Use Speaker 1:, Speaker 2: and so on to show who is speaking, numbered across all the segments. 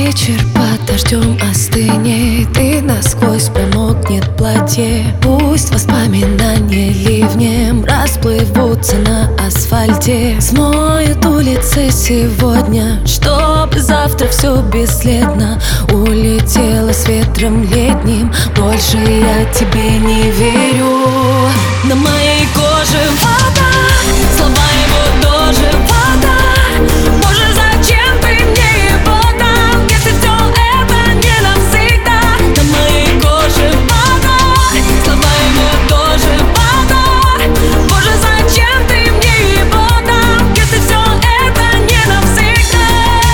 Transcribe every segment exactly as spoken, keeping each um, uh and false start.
Speaker 1: Вечер под дождем остынет, и насквозь промокнет платье. Пусть воспоминания ливнем расплывутся на асфальте. Смоют улицы сегодня, чтобы завтра все бесследно улетело с ветром летним. Больше я тебе не верю. На моей коже вода, слова его тоже вода. Боже, зачем ты мне его дал, если все это не навсегда? На моей коже вода, слова его тоже вода. Боже, зачем ты мне его дал, если все это не навсегда?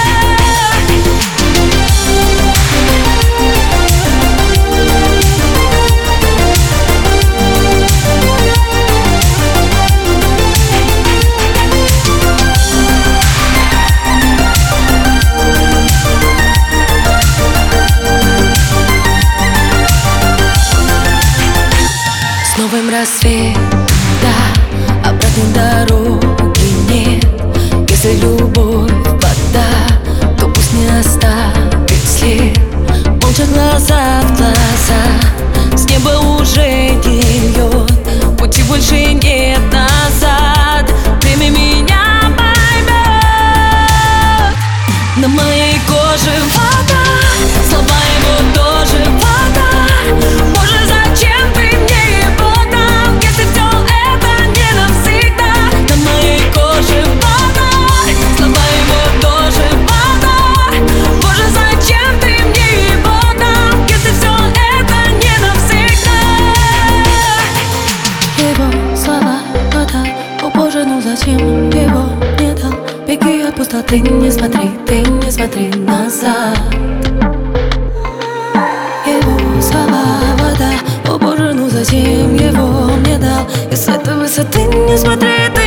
Speaker 1: Новым рассвет, да, обратной дороги нет. Если любовь вода, то пусть не оставит след. Молча глаза в глаза, с неба уже не льет. Пути больше нет назад, время меня поймет. На моей коже вода, слова его тоже вода. Боже, зачем ты мне его дал, если все это не навсегда? На моей коже вода, слова его тоже вода. Боже, зачем ты мне его дал, если все это не навсегда? Его слова вода, о Боже, ну зачем его не дал? Беги от пустоты, не смотри, ты не смотри назад. Его слова вода, о Боже, ну зачем его мне дал? И с этой высоты не смотри.